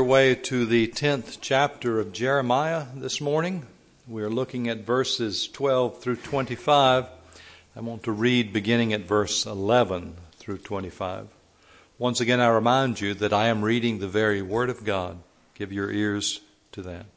way to the 10th chapter of Jeremiah this morning. We are looking at verses 12 through 25. I want to read beginning at verse 11 through 25. Once again, I remind you that I am reading the very Word of God. Give your ears to that.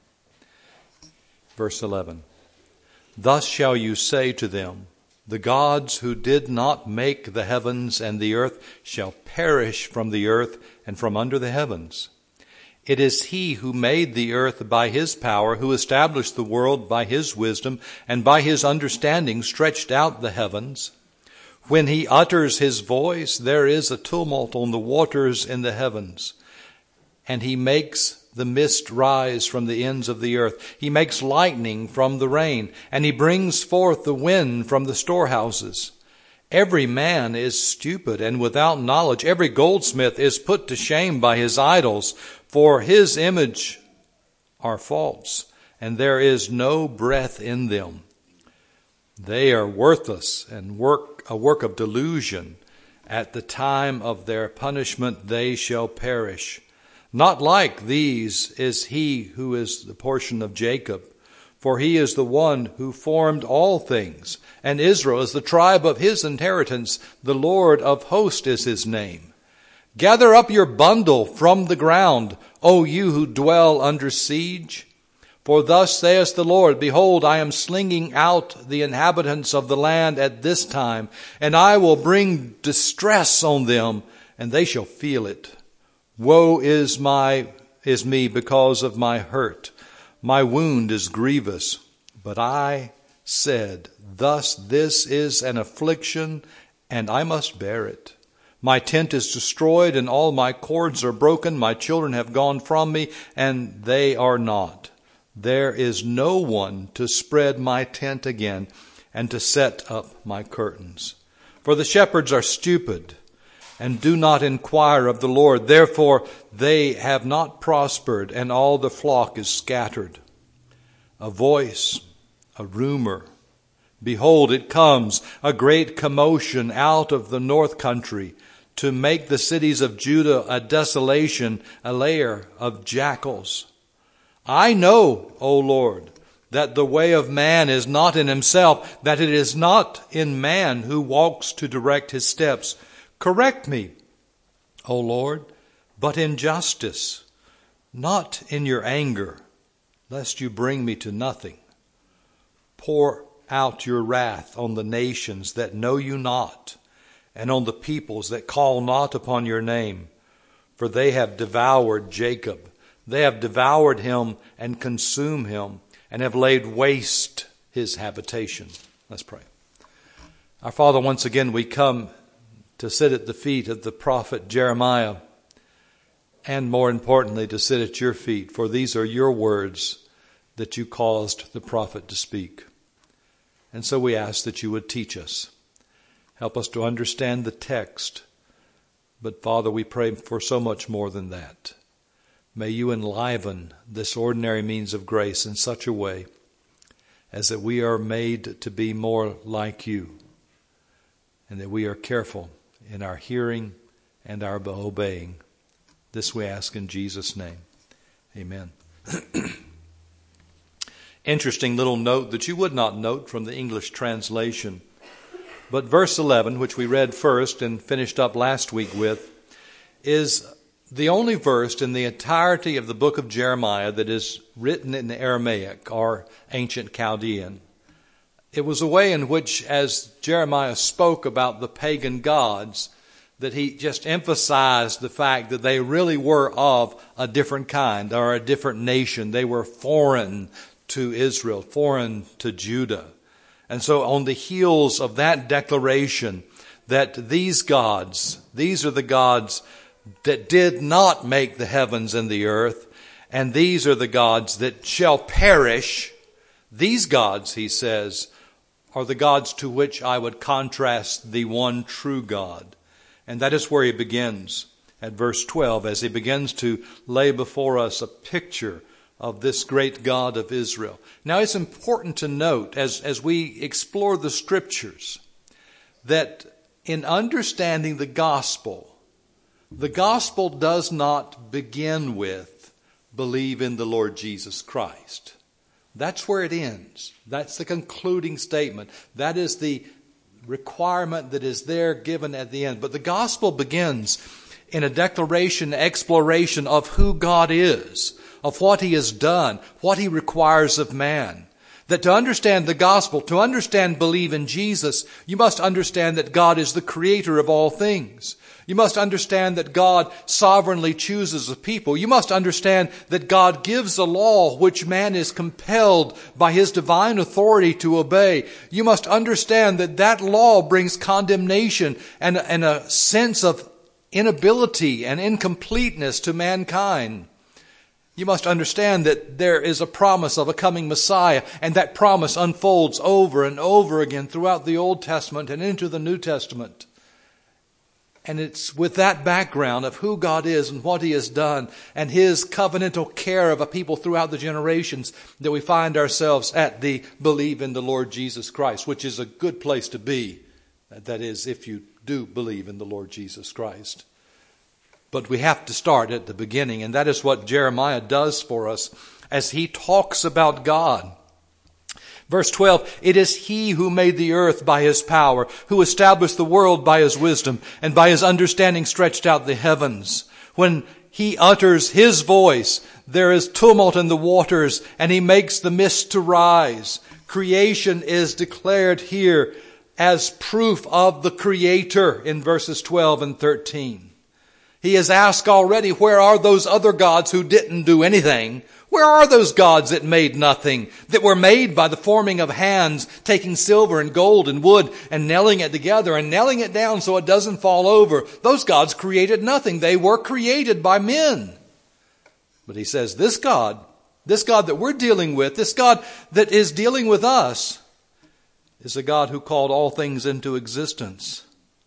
Verse 11. Thus shall you say to them, the gods who did not make the heavens and the earth shall perish from the earth and from under the heavens. It is he who made the earth by his power, who established the world by his wisdom, and by his understanding stretched out the heavens. When he utters his voice, there is a tumult on the waters in the heavens. And he makes the mist rise from the ends of the earth. He makes lightning from the rain, and he brings forth the wind from the storehouses. Every man is stupid and without knowledge. Every goldsmith is put to shame by his idols, for his image are false, and there is no breath in them. They are worthless and a work of delusion. At the time of their punishment they shall perish. Not like these is he who is the portion of Jacob, for he is the one who formed all things, and Israel is the tribe of his inheritance. The Lord of hosts is his name. Gather up your bundle from the ground, O you who dwell under siege. For thus saith the Lord, behold, I am slinging out the inhabitants of the land at this time, and I will bring distress on them, and they shall feel it. Woe is me because of my hurt. My wound is grievous. But I said, thus this is an affliction, and I must bear it. My tent is destroyed, and all my cords are broken. My children have gone from me, and they are not. There is no one to spread my tent again, and to set up my curtains. For the shepherds are stupid, and do not inquire of the Lord. Therefore they have not prospered, and all the flock is scattered. A voice, a rumor. Behold, it comes, a great commotion out of the north country, to make the cities of Judah a desolation, a lair of jackals. I know, O Lord, that the way of man is not in himself, that it is not in man who walks to direct his steps. Correct me, O Lord, but in justice, not in your anger, lest you bring me to nothing. Pour out your wrath on the nations that know you not, and on the peoples that call not upon your name. For they have devoured Jacob. They have devoured him and consumed him, and have laid waste his habitation. Let's pray. Our Father, once again we come to sit at the feet of the prophet Jeremiah, and more importantly, to sit at your feet, for these are your words that you caused the prophet to speak. And so we ask that you would teach us. Help us to understand the text. But Father, we pray for so much more than that. May you enliven this ordinary means of grace in such a way as that we are made to be more like you, and that we are careful in our hearing and our obeying. This we ask in Jesus' name. Amen. Interesting little note that you would not note from the English translation. But verse 11, which we read first and finished up last week with, is the only verse in the entirety of the book of Jeremiah that is written in Aramaic or ancient Chaldean. It was a way in which, as Jeremiah spoke about the pagan gods, that he just emphasized the fact that they really were of a different kind or a different nation. They were foreign to Israel, foreign to Judah. And so on the heels of that declaration that these gods, these are the gods that did not make the heavens and the earth, and these are the gods that shall perish. These gods, he says, are the gods to which I would contrast the one true God. And that is where he begins at verse 12, as he begins to lay before us a picture of this great God of Israel. Now it's important to note, as we explore the scriptures, that in understanding the gospel does not begin with believe in the Lord Jesus Christ. That's where it ends. That's the concluding statement. That is the requirement that is there given at the end. But the gospel begins in a declaration, exploration of who God is, of what He has done, what He requires of man. That to understand the gospel, to understand, believe in Jesus, you must understand that God is the creator of all things. You must understand that God sovereignly chooses a people. You must understand that God gives a law which man is compelled by His divine authority to obey. You must understand that that law brings condemnation and a sense of inability and incompleteness to mankind. You must understand that there is a promise of a coming Messiah, and that promise unfolds over and over again throughout the Old Testament and into the New Testament. And it's with that background of who God is and what He has done and His covenantal care of a people throughout the generations that we find ourselves at the believe in the Lord Jesus Christ, which is a good place to be. That is, if you do believe in the Lord Jesus Christ. But we have to start at the beginning, and that is what Jeremiah does for us as he talks about God. Verse 12, it is He who made the earth by His power, who established the world by His wisdom, and by His understanding stretched out the heavens. When He utters His voice, there is tumult in the waters, and He makes the mist to rise. Creation is declared here as proof of the Creator in verses 12 and 13. He has asked already, where are those other gods who didn't do anything? Where are those gods that made nothing, that were made by the forming of hands, taking silver and gold and wood and nailing it together and nailing it down so it doesn't fall over? Those gods created nothing. They were created by men. But He says this God that we're dealing with, this God that is dealing with us, is a God who called all things into existence.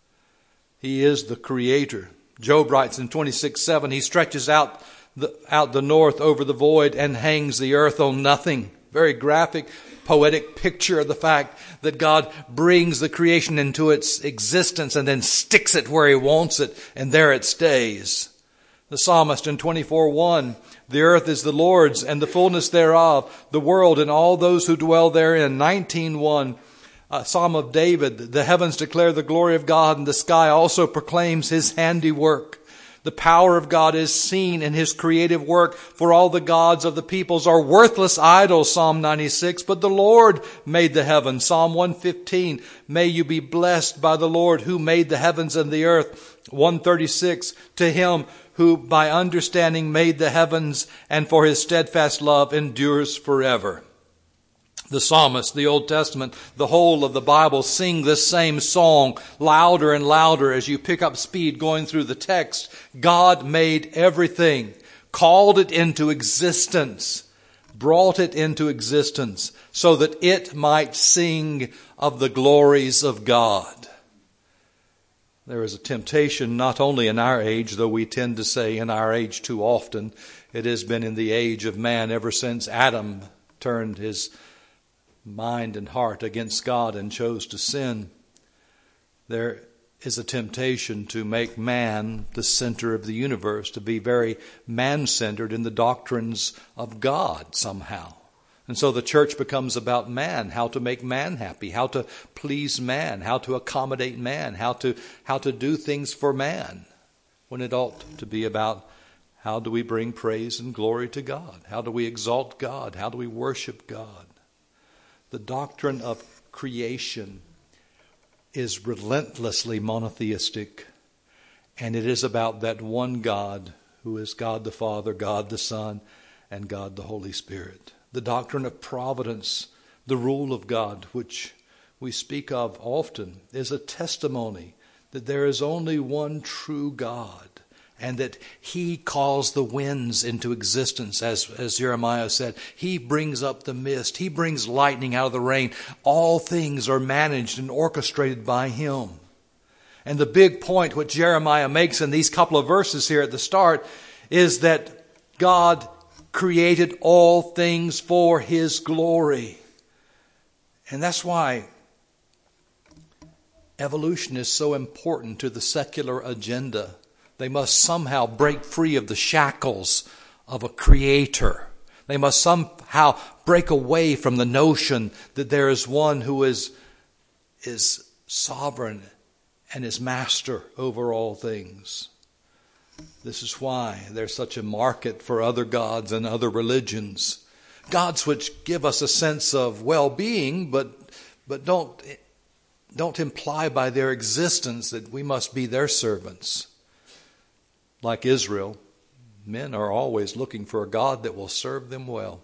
He is the Creator. Job writes in 26:7, He stretches out the north over the void and hangs the earth on nothing. Very graphic, poetic picture of the fact that God brings the creation into its existence and then sticks it where He wants it, and there it stays. The psalmist in 24:1, the earth is the Lord's and the fullness thereof, the world and all those who dwell therein. 19:1, Psalm of David, the heavens declare the glory of God, and the sky also proclaims His handiwork. The power of God is seen in His creative work, for all the gods of the peoples are worthless idols, Psalm 96, but the Lord made the heavens, Psalm 115. May you be blessed by the Lord who made the heavens and the earth, 136. To Him who by understanding made the heavens, and for His steadfast love endures forever. The psalmist, the Old Testament, the whole of the Bible sing this same song louder and louder as you pick up speed going through the text. God made everything, called it into existence, brought it into existence so that it might sing of the glories of God. There is a temptation not only in our age, though we tend to say in our age too often, it has been in the age of man ever since Adam turned his mind and heart against God and chose to sin. There is a temptation to make man the center of the universe, to be very man-centered in the doctrines of God somehow. And so the church becomes about man, how to make man happy, how to please man, how to accommodate man, how to do things for man, when it ought to be about how do we bring praise and glory to God? How do we exalt God? How do we worship God? The doctrine of creation is relentlessly monotheistic, and it is about that one God who is God the Father, God the Son, and God the Holy Spirit. The doctrine of providence, the rule of God, which we speak of often, is a testimony that there is only one true God, and that He calls the winds into existence, as Jeremiah said. He brings up the mist. He brings lightning out of the rain. All things are managed and orchestrated by Him. And the big point which Jeremiah makes in these couple of verses here at the start is that God created all things for His glory. And that's why evolution is so important to the secular agenda. They must somehow break free of the shackles of a creator. They must somehow break away from the notion that there is one who is sovereign and is master over all things. This is why there's such a market for other gods and other religions. Gods which give us a sense of well-being, but don't imply by their existence that we must be their servants. Like Israel, men are always looking for a God that will serve them well.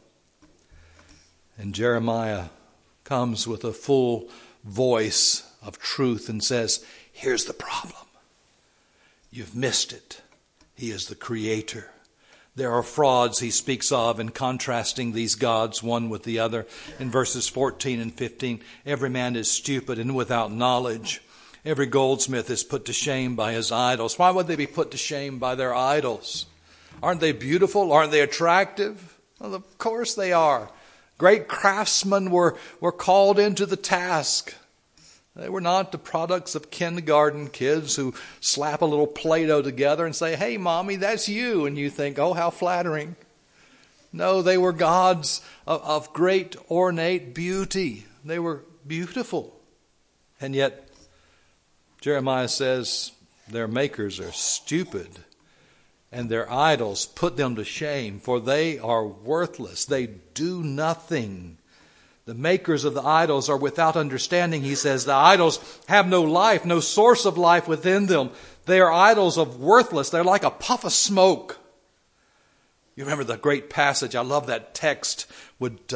And Jeremiah comes with a full voice of truth and says, here's the problem. You've missed it. He is the creator. There are frauds he speaks of in contrasting these gods one with the other. In verses 14 and 15, every man is stupid and without knowledge. Every goldsmith is put to shame by his idols. Why would they be put to shame by their idols? Aren't they beautiful? Aren't they attractive? Well, of course they are. Great craftsmen were called into the task. They were not the products of kindergarten kids who slap a little Play-Doh together and say, hey, Mommy, that's you. And you think, oh, how flattering. No, they were gods of great ornate beauty. They were beautiful. And yet, Jeremiah says their makers are stupid, and their idols put them to shame, for they are worthless. They do nothing. The makers of the idols are without understanding, he says. The idols have no life, no source of life within them. They are idols of worthless. They're like a puff of smoke. You remember the great passage, I love that text with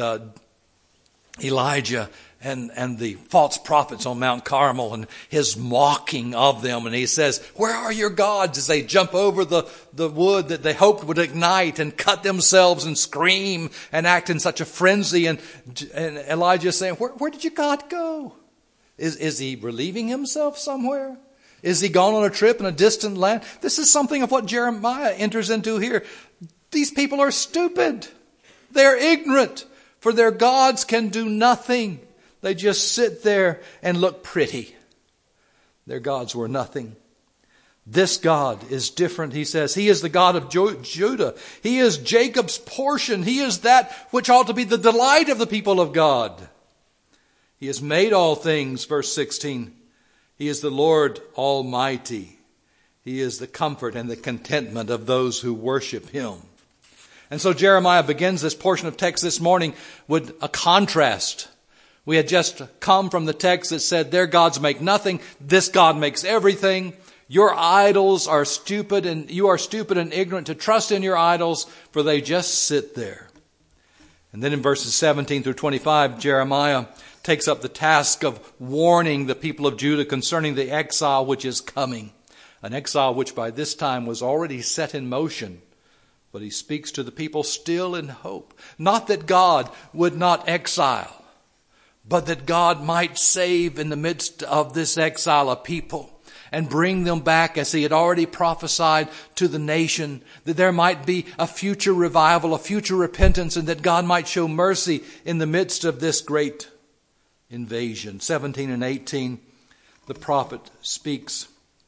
Elijah and the false prophets on Mount Carmel and his mocking of them. And he says, where are your gods? As they jump over the wood that they hoped would ignite and cut themselves and scream and act in such a frenzy. And Elijah is saying, where did your God go? Is he relieving himself somewhere? Is he gone on a trip in a distant land? This is something of what Jeremiah enters into here. These people are stupid. They're ignorant, for their gods can do nothing. They just sit there and look pretty. Their gods were nothing. This God is different, he says. He is the God of Judah. He is Jacob's portion. He is that which ought to be the delight of the people of God. He has made all things, verse 16. He is the Lord Almighty. He is the comfort and the contentment of those who worship him. And so Jeremiah begins this portion of text this morning with a contrast. We had just come from the text that said their gods make nothing. This God makes everything. Your idols are stupid, and you are stupid and ignorant to trust in your idols, for they just sit there. And then in verses 17 through 25, Jeremiah takes up the task of warning the people of Judah concerning the exile which is coming. An exile which by this time was already set in motion. But he speaks to the people still in hope. Not that God would not exile, but that God might save in the midst of this exile a people and bring them back as he had already prophesied to the nation, that there might be a future revival, a future repentance, and that God might show mercy in the midst of this great invasion. 17 and 18, the prophet speaks.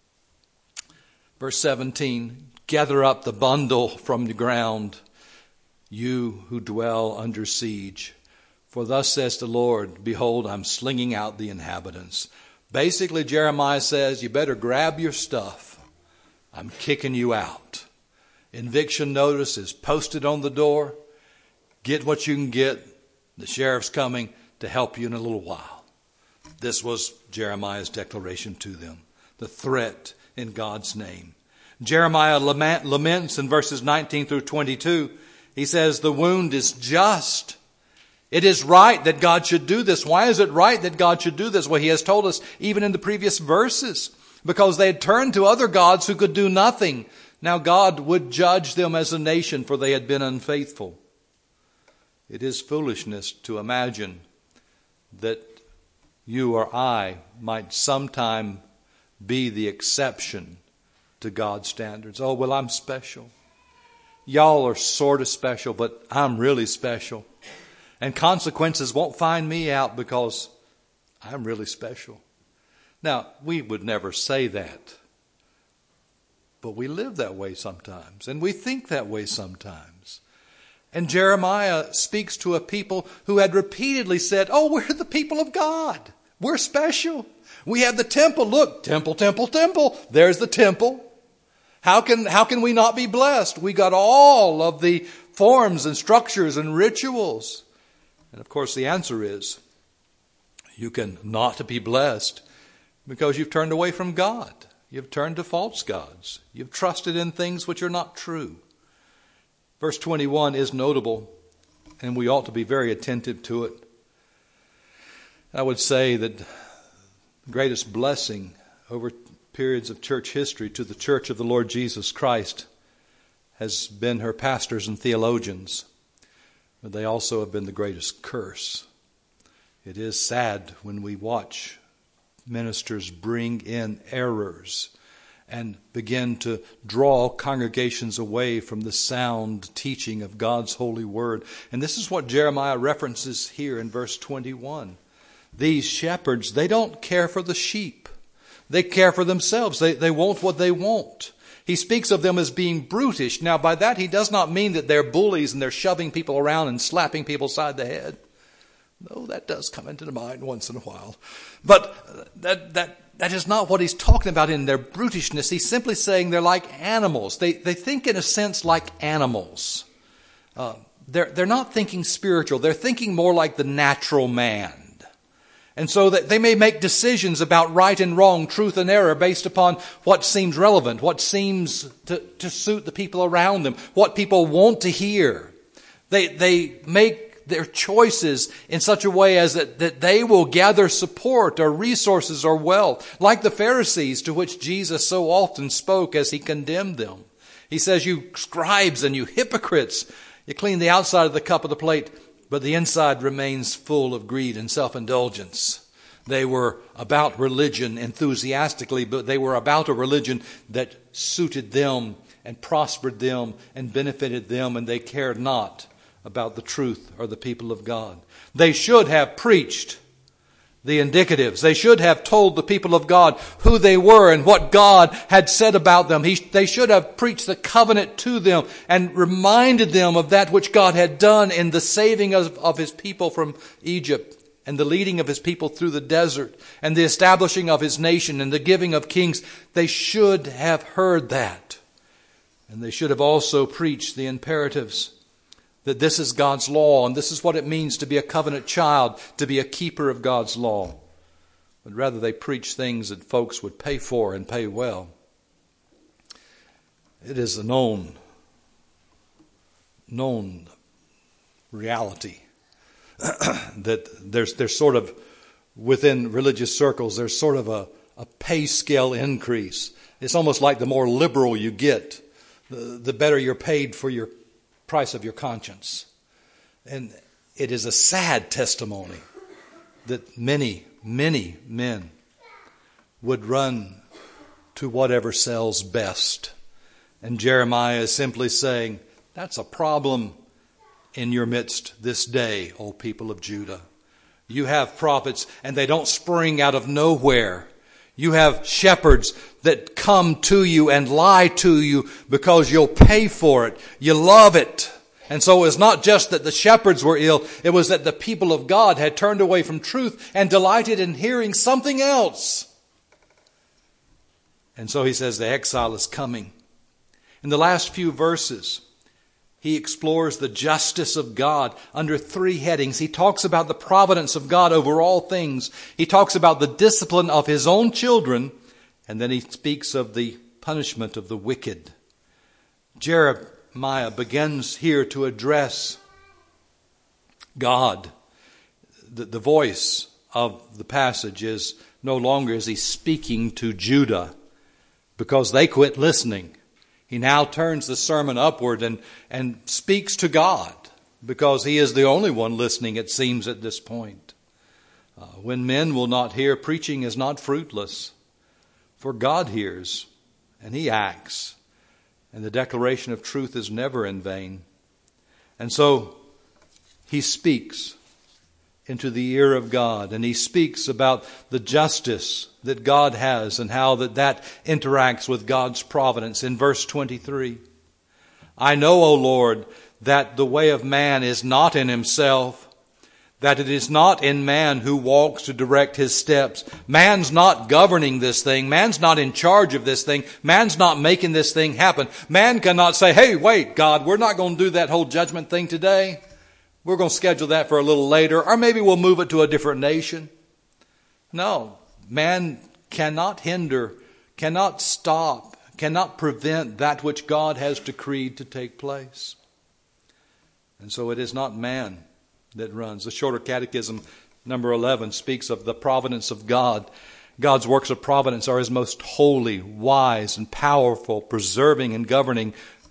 Verse 17, gather up the bundle from the ground, you who dwell under siege. For thus says the Lord, behold, I'm slinging out the inhabitants. Basically, Jeremiah says, you better grab your stuff. I'm kicking you out. Eviction notice is posted on the door. Get what you can get. The sheriff's coming to help you in a little while. This was Jeremiah's declaration to them. The threat in God's name. Jeremiah laments in verses 19 through 22. He says, the wound is just. It is right that God should do this. Why is it right that God should do this? Well, he has told us even in the previous verses, because they had turned to other gods who could do nothing. Now God would judge them as a nation, for they had been unfaithful. It is foolishness to imagine that you or I might sometime be the exception to God's standards. Oh, well, I'm special. Y'all are sort of special, but I'm really special. And consequences won't find me out because I'm really special. Now, we would never say that. But we live that way sometimes. And we think that way sometimes. And Jeremiah speaks to a people who had repeatedly said, oh, we're the people of God. We're special. We have the temple. Look, temple, temple, temple. There's the temple. How can we not be blessed? We got all of the forms and structures and rituals. And of course the answer is, you can not be blessed because you've turned away from God. You've turned to false gods. You've trusted in things which are not true. Verse 21 is notable, and we ought to be very attentive to it. I would say that the greatest blessing over periods of church history to the church of the Lord Jesus Christ has been her pastors and theologians, but they also have been the greatest curse. It is sad when we watch ministers bring in errors and begin to draw congregations away from the sound teaching of God's holy word. And this is what Jeremiah references here in verse 21. These shepherds, they don't care for the sheep. They care for themselves. They want what they want. He speaks of them as being brutish. Now, by that, he does not mean that they're bullies and they're shoving people around and slapping people side the head. Though that does come into the mind once in a while. But that is not what he's talking about in their brutishness. He's simply saying they're like animals. They think in a sense like animals. They're not thinking spiritual. They're thinking more like the natural man. And so that they may make decisions about right and wrong, truth and error based upon what seems relevant, what seems to suit the people around them, what people want to hear. They make their choices in such a way as that they will gather support or resources or wealth, like the Pharisees to which Jesus so often spoke as he condemned them. He says, you scribes and you hypocrites, you clean the outside of the cup of the plate, but the inside remains full of greed and self-indulgence. They were about religion enthusiastically, but they were about a religion that suited them and prospered them and benefited them, and they cared not about the truth or the people of God. They should have preached the indicatives. They should have told the people of God who they were and what God had said about them. They should have preached the covenant to them and reminded them of that which God had done in the saving of his people from Egypt and the leading of his people through the desert and the establishing of his nation and the giving of kings. They should have heard that. And they should have also preached the imperatives that this is God's law, and this is what it means to be a covenant child, to be a keeper of God's law. But rather they preach things that folks would pay for and pay well. It is a known reality that there's sort of, within religious circles, there's sort of a pay scale increase. It's almost like the more liberal you get, the better you're paid for your price of your conscience. And it is a sad testimony that many, many men would run to whatever sells best. And Jeremiah is simply saying, that's a problem in your midst this day, O people of Judah. You have prophets, and they don't spring out of nowhere. You have shepherds that come to you and lie to you because you'll pay for it. You love it. And so it was not just that the shepherds were ill. It was that the people of God had turned away from truth and delighted in hearing something else. And so he says the exile is coming. In the last few verses, he explores the justice of God under three headings. He talks about the providence of God over all things. He talks about the discipline of his own children. And then he speaks of the punishment of the wicked. Jeremiah begins here to address God. The voice of the passage is no longer is he speaking to Judah because they quit listening. He now turns the sermon upward and speaks to God because he is the only one listening, it seems, at this point. When men will not hear, preaching is not fruitless. For God hears and he acts. And the declaration of truth is never in vain. And so he speaks into the ear of God, and he speaks about the justice that God has and how that interacts with God's providence. In verse 23, I know, O Lord, that the way of man is not in himself, that it is not in man who walks to direct his steps. Man's not governing this thing. Man's not in charge of this thing. Man's not making this thing happen. Man cannot say, hey, wait, God, we're not going to do that whole judgment thing today. We're going to schedule that for a little later, or maybe we'll move it to a different nation. No, man cannot hinder, cannot stop, cannot prevent that which God has decreed to take place. And so it is not man that runs. The Shorter Catechism, number 11, speaks of the providence of God. God's works of providence are His most holy, wise, and powerful, preserving and governing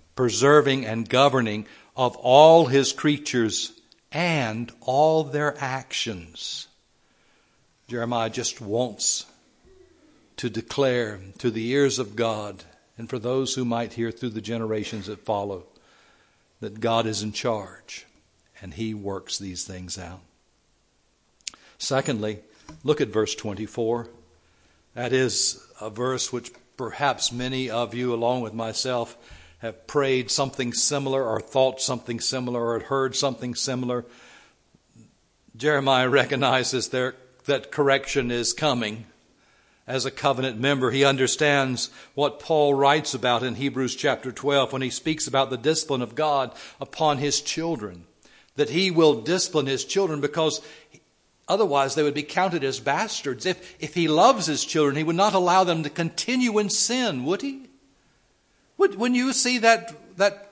of all His creatures and all their actions. Jeremiah just wants to declare to the ears of God, and for those who might hear through the generations that follow, that God is in charge and He works these things out. Secondly, look at verse 24. That is a verse which perhaps many of you, along with myself, have prayed something similar or thought something similar or heard something similar. Jeremiah recognizes that correction is coming. As a covenant member, he understands what Paul writes about in Hebrews chapter 12 when he speaks about the discipline of God upon His children. That He will discipline His children because otherwise they would be counted as bastards. If He loves His children, He would not allow them to continue in sin, would He? When you see that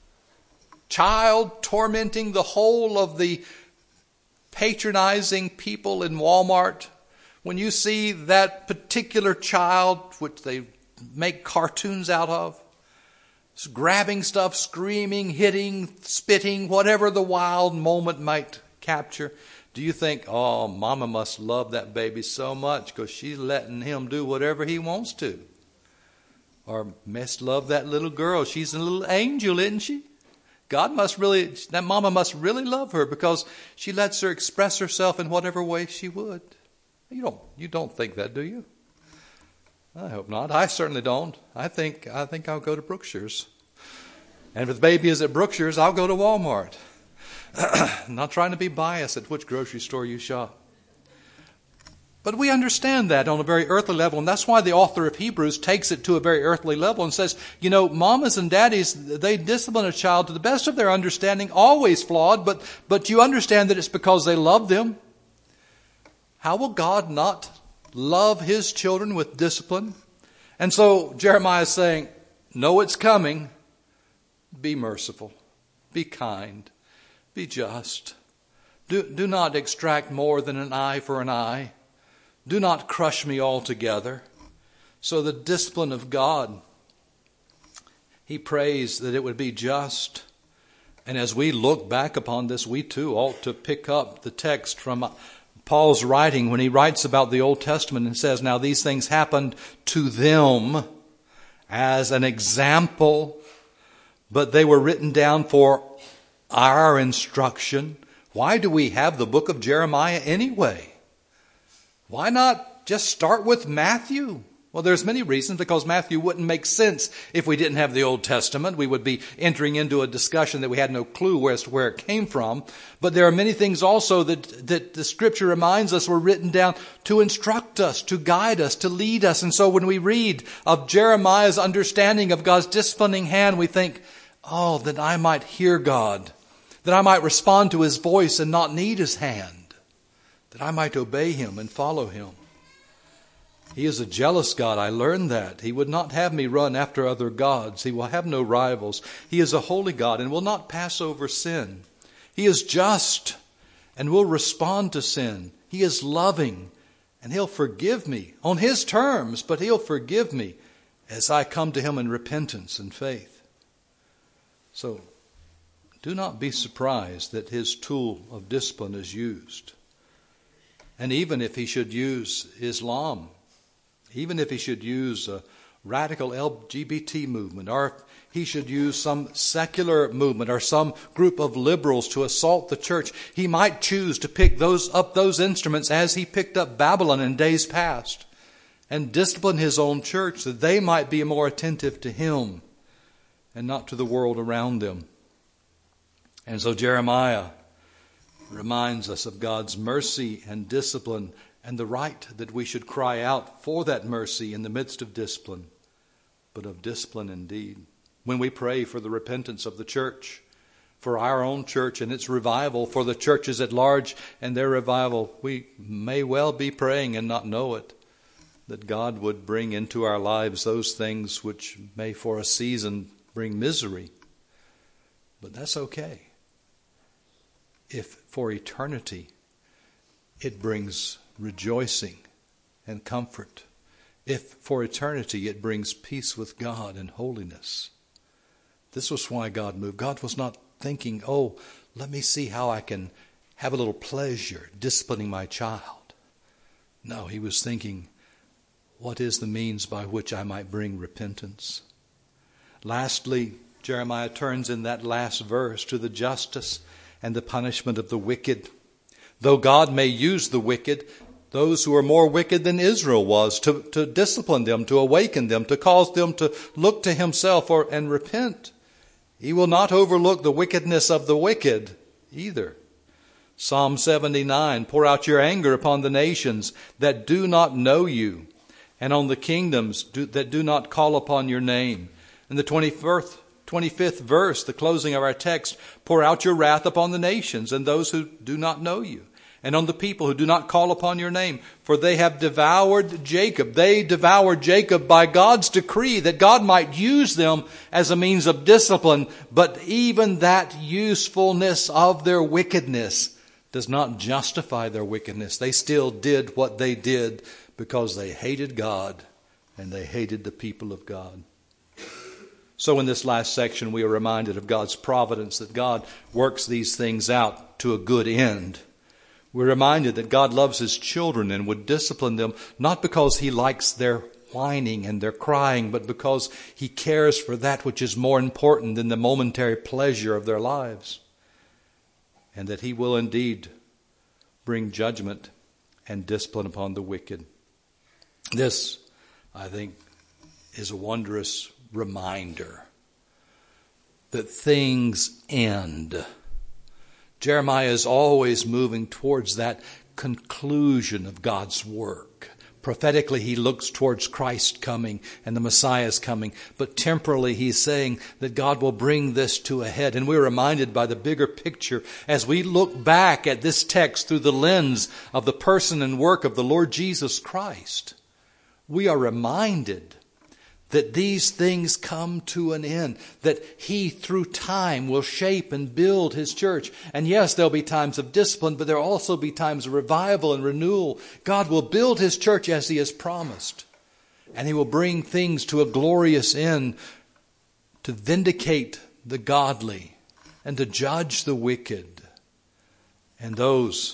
child tormenting the whole of the patronizing people in Walmart, when you see that particular child, which they make cartoons out of, grabbing stuff, screaming, hitting, spitting, whatever the wild moment might capture, do you think, oh, Mama must love that baby so much because she's letting him do whatever he wants to? Or must love that little girl. She's a little angel, isn't she? That Mama must really love her because she lets her express herself in whatever way she would. You don't think that, do you? I hope not. I certainly don't. I think I'll go to Brookshire's. And if the baby is at Brookshire's, I'll go to Walmart. I'm not trying to be biased at which grocery store you shop. But we understand that on a very earthly level, and that's why the author of Hebrews takes it to a very earthly level and says, mamas and daddies, they discipline a child to the best of their understanding, always flawed, but you understand that it's because they love them. How will God not love His children with discipline? And so Jeremiah is saying, know it's coming. Be merciful. Be kind. Be just. Do not extract more than an eye for an eye. Do not crush me altogether. So the discipline of God, he prays that it would be just. And as we look back upon this, we too ought to pick up the text from Paul's writing when he writes about the Old Testament and says, now these things happened to them as an example, but they were written down for our instruction. Why do we have the book of Jeremiah anyway? Why not just start with Matthew? Well, there's many reasons, because Matthew wouldn't make sense if we didn't have the Old Testament. We would be entering into a discussion that we had no clue as to where it came from. But there are many things also that the Scripture reminds us were written down to instruct us, to guide us, to lead us. And so when we read of Jeremiah's understanding of God's disciplining hand, we think, oh, that I might hear God, that I might respond to His voice and not need His hand, that I might obey Him and follow Him. He is a jealous God. I learned that. He would not have me run after other gods. He will have no rivals. He is a holy God and will not pass over sin. He is just and will respond to sin. He is loving and He'll forgive me on His terms, but He'll forgive me as I come to Him in repentance and faith. So do not be surprised that His tool of discipline is used. And even if He should use Islam, even if He should use a radical LGBT movement, or if He should use some secular movement or some group of liberals to assault the church, He might choose to pick up those instruments as He picked up Babylon in days past and discipline His own church that they might be more attentive to Him and not to the world around them. And so Jeremiah reminds us of God's mercy and discipline and the right that we should cry out for that mercy in the midst of discipline, but of discipline indeed. When we pray for the repentance of the church, for our own church and its revival, for the churches at large and their revival, we may well be praying and not know it, that God would bring into our lives those things which may for a season bring misery. But that's okay, if for eternity it brings rejoicing and comfort, if for eternity it brings peace with God and holiness. This was why God moved. God was not thinking, oh, let me see how I can have a little pleasure disciplining my child. No, he was thinking, what is the means by which I might bring repentance? Lastly, Jeremiah turns in that last verse to the justice and the punishment of the wicked. Though God may use the wicked, those who are more wicked than Israel was, to discipline them, to awaken them, to cause them to look to himself and repent, he will not overlook the wickedness of the wicked either. Psalm 79, pour out your anger upon the nations that do not know you, and on the kingdoms that do not call upon your name. In the 25th verse, the closing of our text, pour out your wrath upon the nations and those who do not know you, and on the people who do not call upon your name, for they have devoured Jacob. They devoured Jacob by God's decree that God might use them as a means of discipline. But even that usefulness of their wickedness does not justify their wickedness. They still did what they did because they hated God and they hated the people of God. So in this last section, we are reminded of God's providence, that God works these things out to a good end. We're reminded that God loves his children and would discipline them, not because he likes their whining and their crying, but because he cares for that which is more important than the momentary pleasure of their lives. And that he will indeed bring judgment and discipline upon the wicked. This, I think, is a wondrous reminder that things end. Jeremiah is always moving towards that conclusion of God's work. Prophetically, he looks towards Christ coming and the Messiah's coming. But temporally, he's saying that God will bring this to a head. And we're reminded by the bigger picture as we look back at this text through the lens of the person and work of the Lord Jesus Christ. We are reminded that these things come to an end, that he through time will shape and build his church. And yes, there'll be times of discipline, but there'll also be times of revival and renewal. God will build his church as he has promised. And he will bring things to a glorious end to vindicate the godly and to judge the wicked. And those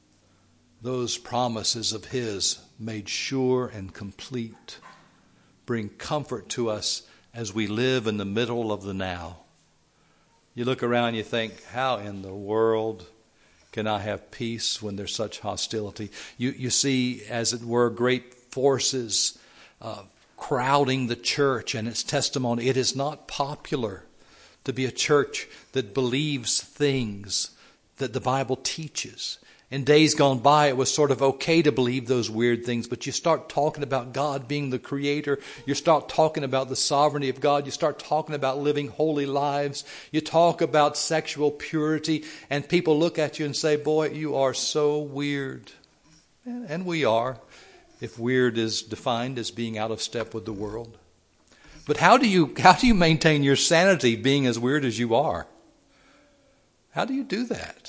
promises of his made sure and complete bring comfort to us as we live in the middle of the now. You look around and you think, how in the world can I have peace when there's such hostility? You see, as it were, great forces crowding the church and its testimony. It is not popular to be a church that believes things that the Bible teaches. In days gone by, it was sort of okay to believe those weird things, but you start talking about God being the creator, you start talking about the sovereignty of God, you start talking about living holy lives, you talk about sexual purity, and people look at you and say, boy, you are so weird. And we are, if weird is defined as being out of step with the world. But how do you maintain your sanity being as weird as you are? How do you do that?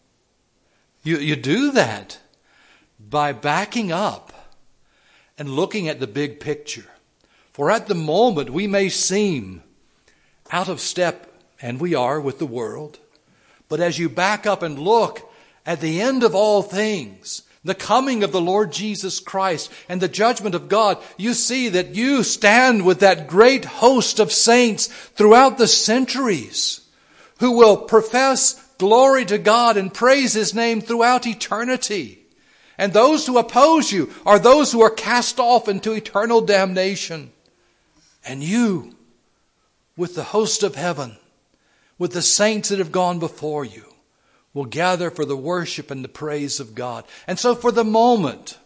You do that by backing up and looking at the big picture. For at the moment we may seem out of step, and we are, with the world. But as you back up and look at the end of all things, the coming of the Lord Jesus Christ and the judgment of God, you see that you stand with that great host of saints throughout the centuries who will profess glory to God and praise his name throughout eternity. And those who oppose you are those who are cast off into eternal damnation. And you, with the host of heaven, with the saints that have gone before you, will gather for the worship and the praise of God. And so for the moment,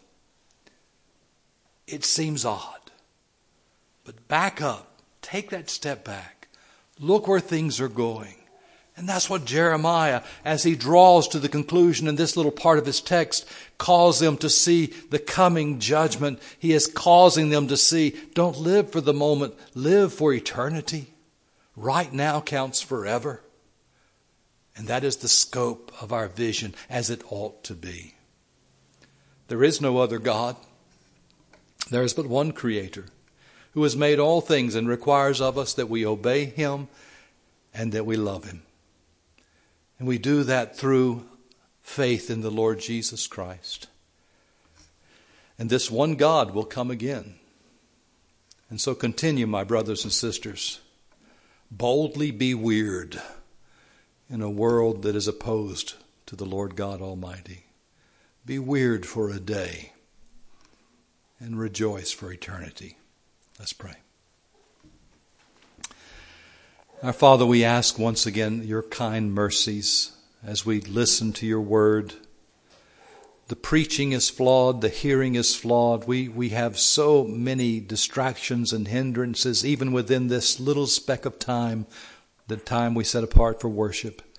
it seems odd. But back up. Take that step back. Look where things are going. And that's what Jeremiah, as he draws to the conclusion in this little part of his text, calls them to see the coming judgment. He is causing them to see, don't live for the moment, live for eternity. Right now counts forever. And that is the scope of our vision as it ought to be. There is no other God. There is but one Creator who has made all things and requires of us that we obey Him and that we love Him. And we do that through faith in the Lord Jesus Christ. And this one God will come again. And so continue, my brothers and sisters. Boldly be weird in a world that is opposed to the Lord God Almighty. Be weird for a day and rejoice for eternity. Let's pray. Our Father, we ask once again your kind mercies as we listen to your word. The preaching is flawed. The hearing is flawed. We have so many distractions and hindrances, even within this little speck of time, the time we set apart for worship.